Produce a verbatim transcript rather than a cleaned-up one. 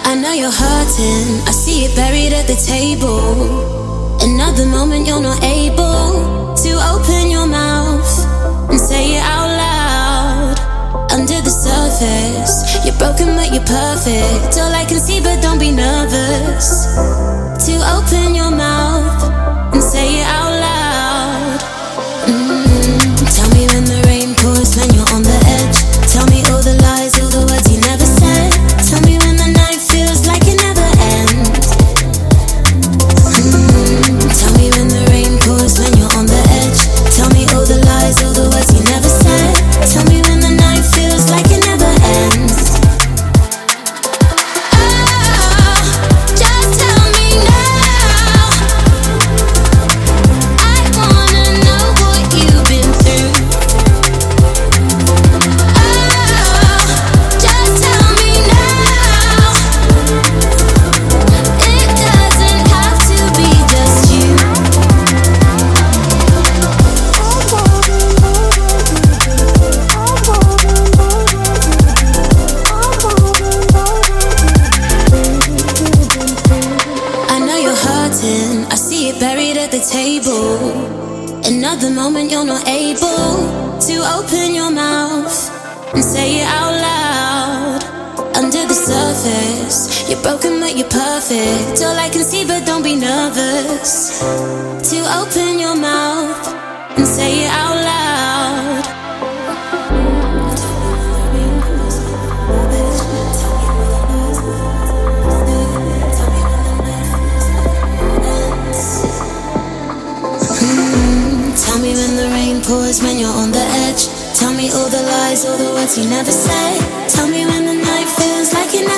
I know you're hurting, I see it buried at the table. Another moment you're not able to open your mouth and say it out loud. Under the surface, you're broken but you're perfect. All I can see, but don't be nervous to open your mouth and say it out loud. mm. Tell me when the rain pours, when you're on the edge. Tell me all the lies, all the words you never said. Tell me when the night feels like it never ends. mm. Tell me when the rain pours, when you're on the edge. Tell me all the lies, all the words you never said. Tell me when the night feels like it never ends. Oh, just tell me now. I wanna know what you've been through. Oh, just tell me now. It doesn't have to be just you. I know you're hurting, I see it buried at the table. Another moment you're not able to open your mouth and say it out loud. Under the surface, you're broken but you're perfect. All I can see, but don't be nervous to open your mouth and say it out loud. Tell me when the rain pours, when you're on the edge. Tell me all the lies, all the words you never say. Tell me when the night feels like it never